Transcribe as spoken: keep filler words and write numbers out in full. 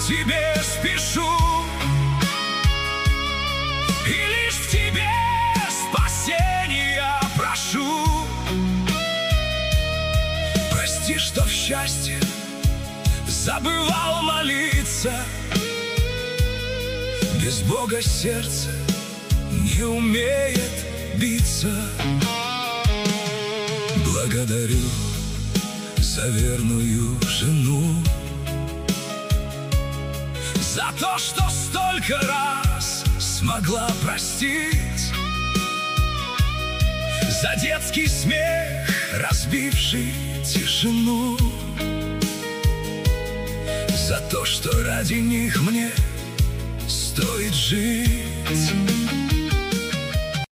к тебе спешу, и лишь в тебе спасения прошу. Прости, что в счастье забывал молиться, без Бога сердце не умеет биться. Благодарю за верную жену, за то, что столько раз смогла простить, за детский смех, разбивший тишину, за то, что ради них мне стоит жить.